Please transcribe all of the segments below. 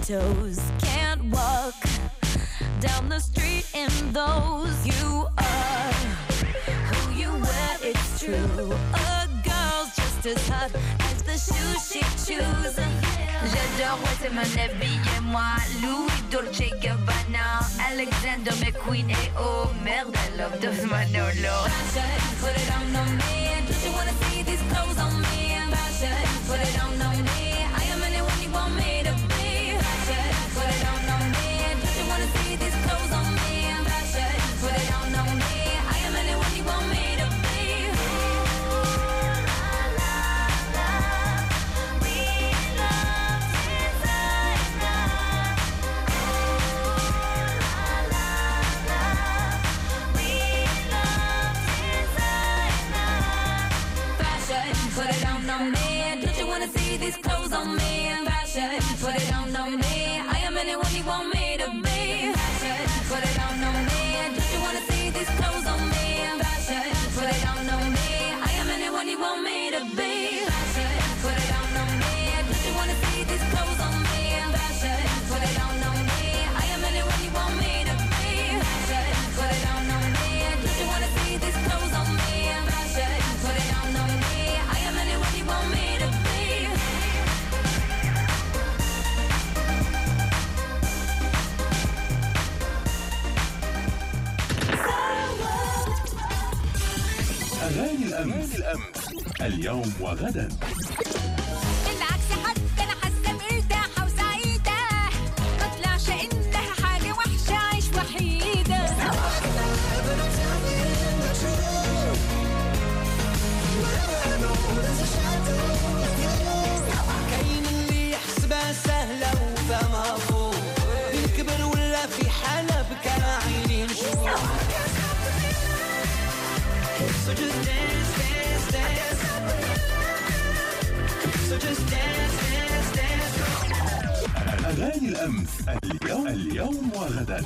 toes. Can't walk down the street in those. You are who you wear, it's true. A girl's just as hot as the shoes she choose. J'adore, ouais c'est mon habillé-moi. Louis Dolce Gabbana, Alexander McQueen et oh merde, I love those Manolo. Fashion, put it on me. Don't you wanna see these clothes on me? Fashion, put it on me. I am anyone you want me to be. Fashion, put it on me. Don't you wanna see these clothes on me? Fashion, put it on me. I am anyone you want me to be. Put it on me. Don't you wanna see these clothes on me? Fashion, put it on me. I am anyone you want me to be. Fashion, put it on me. Don't you wanna see these clothes on me? Fashion, put it on me. I am anyone you want me to be. Fashion, put it on me. Don't you wanna see these clothes on me? Fashion, put it on me. I am anyone you want me to be. Fashion, put it on me. Don't you wanna see these clothes on me? Fashion, put it on me. I am anyone you want me to be. أغاني الأمس اليوم وغدا. بالعكس حتى أنا حاسة مرتاحة وسعيدة، ما طلعش إنها حاجة وحشة عيش وحيدة. كاين اللي يحسبها سهلة وفهمها فوق، بالكبر ولا في حالة بكا عيني نشوف. So just dance, dance, dance. So just dance, dance, dance. أغاني الأمس اليوم وغدا.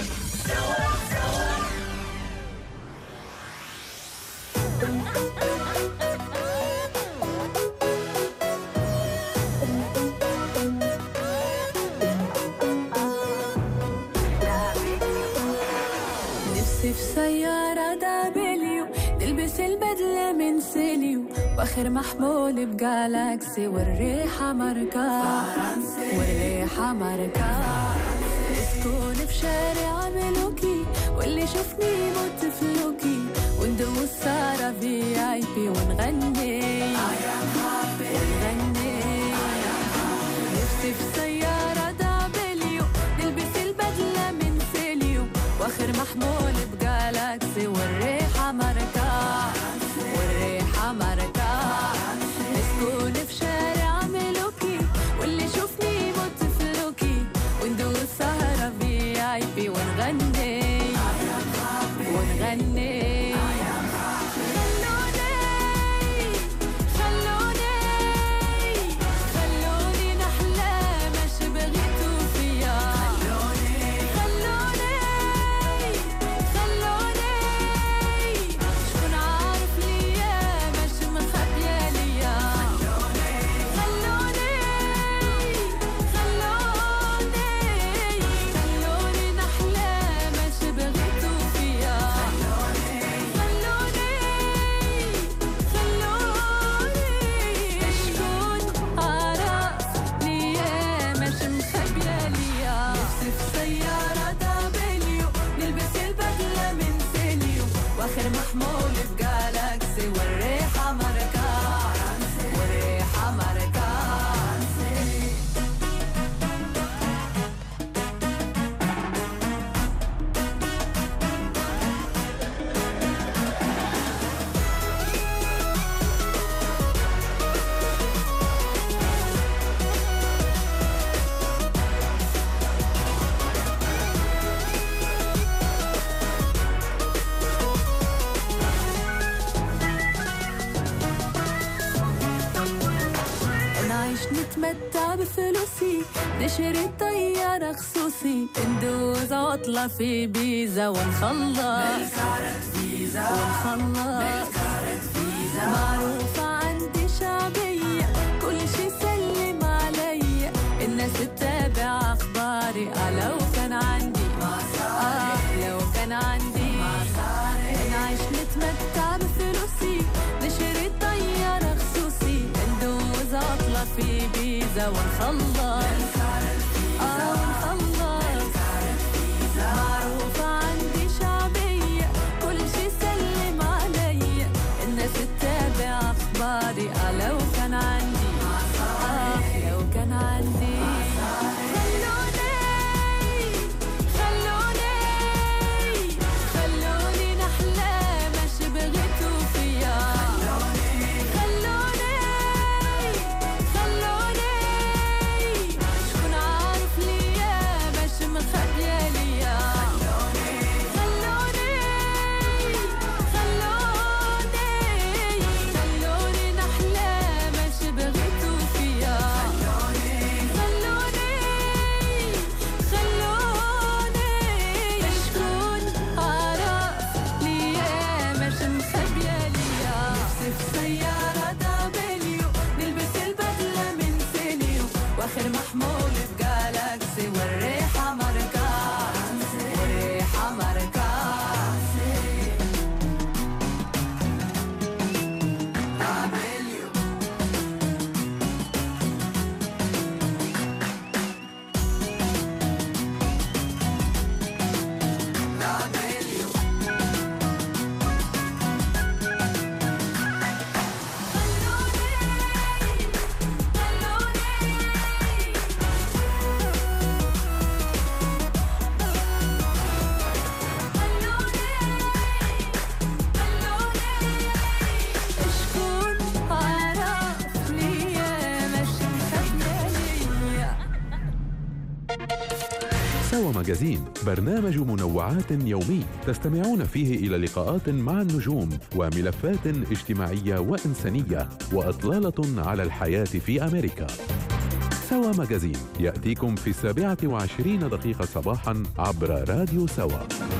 نفسي في سيارة دبليو، نلبس البدلة من سيليو، واخر محمول بجالاكسي، والريحة ماركة والريحة ماركة. نسكن في شارع ملوكي، واللي شوفني يموت في لوكي، وندوس سارة VIP ونغني ونغني. نفسي في سيارة دبليو، نلبس البدلة من سيليو، واخر محمول بجالاكسي، والريحة ماركة والريحة ماركة. نسكن في شارع ملوكي، واللي شوفني يموت في لوكي، وندوس سهرة VIP ونغني ونغني. خلوني نحلى مش بغيتوا فيا. شكون عارف ليا مش مخبية ليا. خلوني نحلى مش بغيتوا فيا. شكون عارف ليا مش مخبية ليا. نفسي في سيارة دبليو، نلبس البدلة من سيليو، واخر محمول بجالاكسي، والريحة ماركة والريحة ماركة. نعيش نتمتع بفلوسي، نشري طيارة خصوصي، ندوز عطلة في بيزا ونخلص معروفة عندي شعبية، كل شي سلم عليا، الناس تتابع نتمتع بفلوسي نشري طيارة خصوصي ندوز عطلة في بيزا ونخلص ونخلص معروفة عندي شعبية كل شي سلم علي الناس تتابع أخباري لو كان عندي لو كان عندي خلوني نحلى مش بغيتوا فيها شكون عارف ليا مش مخبية ليا خلوني نحلى مش بغيتوا فيها شكون عارف ليا مش مخبية ليا نفسي في سيارة دبليو نلبس البدلة من سينيو واخر محمول في جالاكسي والريحة ماركة والريحة ماركة شكون عارف ليا مش مخبية ليا سوا ماجازين، برنامج منوعات يومي تستمعون فيه إلى لقاءات مع النجوم وملفات اجتماعية وإنسانية وإطلالة على الحياة في أمريكا. سوا ماجازين يأتيكم في 27 صباحا عبر راديو سوا.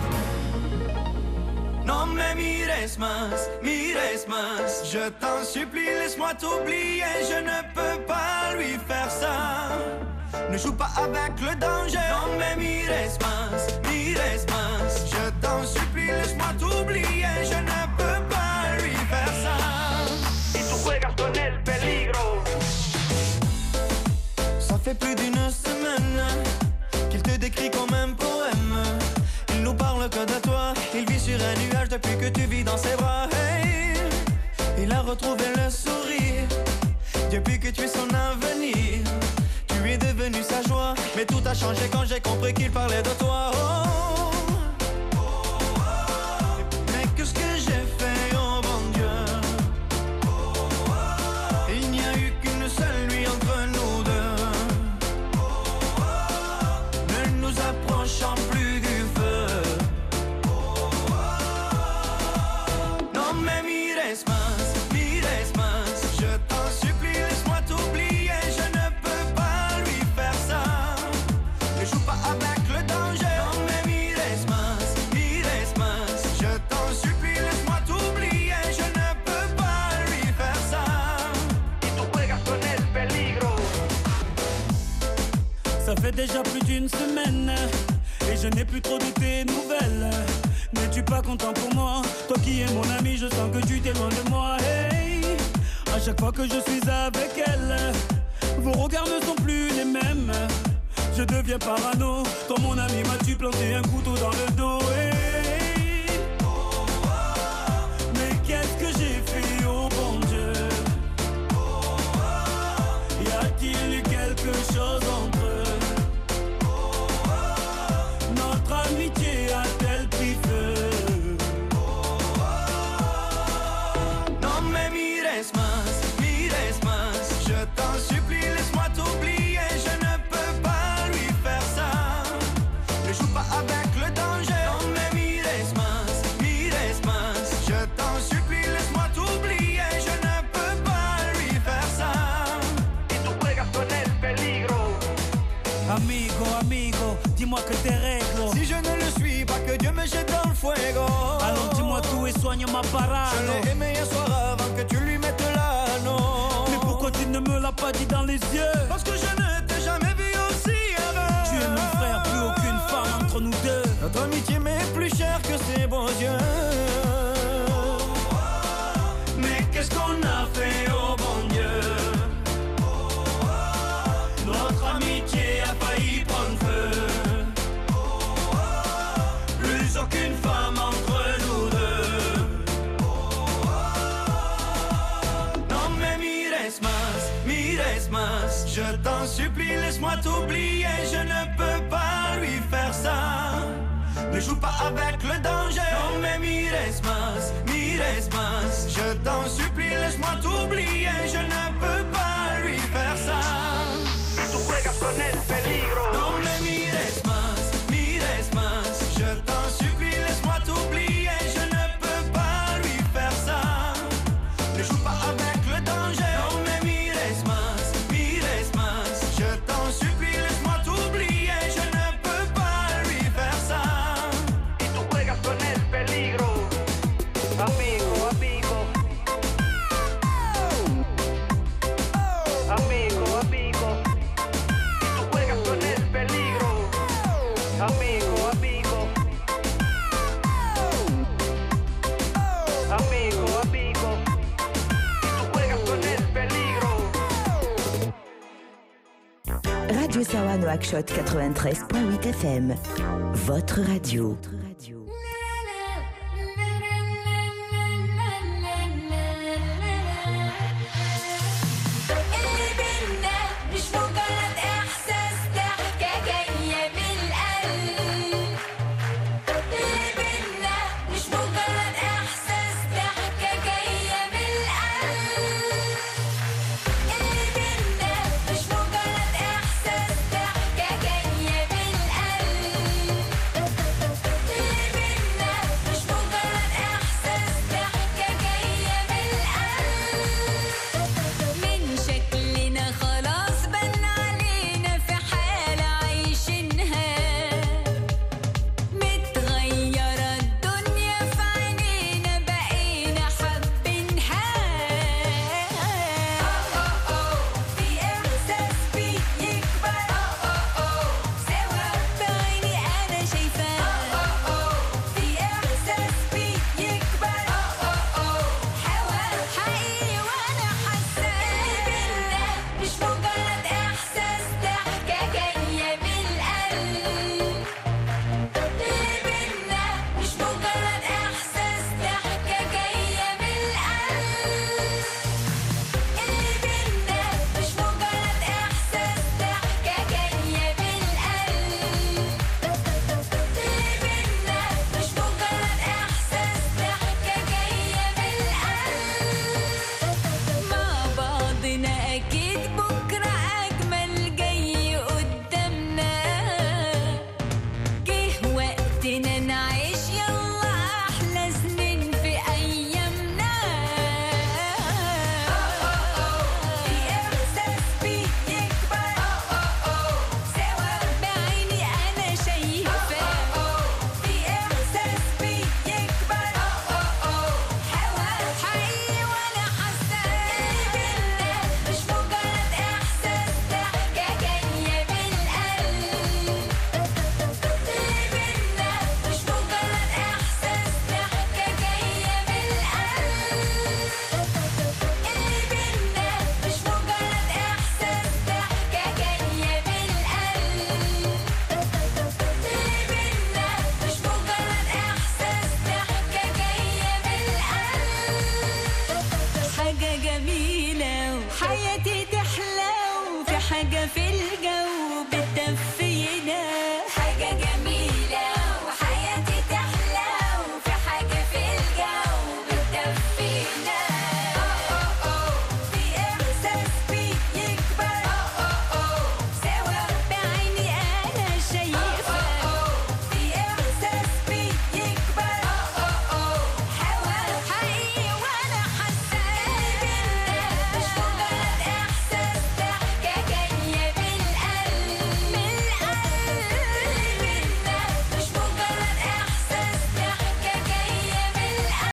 Non mais mires mas, je t'en supplie, laisse-moi t'oublier, je ne peux pas lui faire ça. Ne joue pas avec le danger. Non mais mires mas, je t'en supplie, laisse-moi t'oublier, je ne peux pas lui faire ça. Y tú juegas con el peligro. Ça fait plus d'une semaine qu'il te décrit comme un poème. Il nous parle que de toi, il vit sur un nuage depuis que tu vis dans ses bras. Hey, il a retrouvé le sourire depuis que tu es son avenir. Tu es devenu sa joie, mais tout a changé quand j'ai compris qu'il parlait de toi. Mais qu'est-ce que j'ai fait, oh bon Dieu? Il n'y a eu qu'une seule nuit entre nous deux. Ne nous approchons plus du feu. Non mais mires mas, je t'en supplie, laisse-moi t'oublier, je ne peux pas lui faire ça. Ne joue pas avec le danger. Non mais mires mas, je t'en supplie, laisse-moi t'oublier, je ne peux pas lui faire ça. Y tú juegas con el peligro. Ça fait déjà plus d'une semaine et je n'ai plus trop de tes nouvelles. N'es-tu pas content pour moi? Toi qui es mon ami, je sens que tu t'éloignes de moi. Hey, à chaque fois que je suis avec elle, vos regards ne sont plus les mêmes. Je deviens parano. Quand mon ami m'a-tu planté un couteau dans le dos? Hey, mais qu'est-ce que j'ai fait, oh bon Dieu? Y a-t-il eu quelque chose entre eux? Notre amitié a-t-elle pris feu? Non mais mires mas, je t'en supplie, laisse-moi t'oublier, je ne peux pas lui faire ça. Ne joue pas avec le danger. Non mais mires mas, je t'en supplie, laisse-moi t'oublier, je ne peux pas lui faire ça. Y tú juegas con el peligro. Amigo, dis-moi que t'es réglo. Si je ne le suis pas, que Dieu me jette dans le fuego. Alors dis-moi tout et soigne ma Je parade. l'ai aimé un soir avant que tu lui mettes l'anneau. Mais pourquoi tu ne me l'as pas dit dans les yeux? Parce que je ne t'ai jamais vu aussi heureux. Tu es mon frère, plus aucune femme entre nous deux. Notre amitié m'est plus chère que ses beaux yeux. laisse-moi t'oublier, je ne peux pas lui faire ça. Ne joue pas avec le danger. Non mais mires más, je t'en supplie, laisse-moi t'oublier, je ne peux pas lui faire ça. Y tú juegas con el peligro. Non mais mires más, je t'en supplie, laisse-moi t'oublier, je ne peux pas lui faire ça. Ne joue pas avec le danger. Non mais mires más, je t'en supplie, laisse-moi t'oublier, je ne peux pas lui faire ça. Y tú juegas con el peligro. Amigo, amigo. Amigo, amigo. Y tú juegas con el peligro. Amigo, amigo. Amigo, amigo. Y tú juegas con el peligro. Radio Sawa Nouakchott 93.8 FM. Votre radio.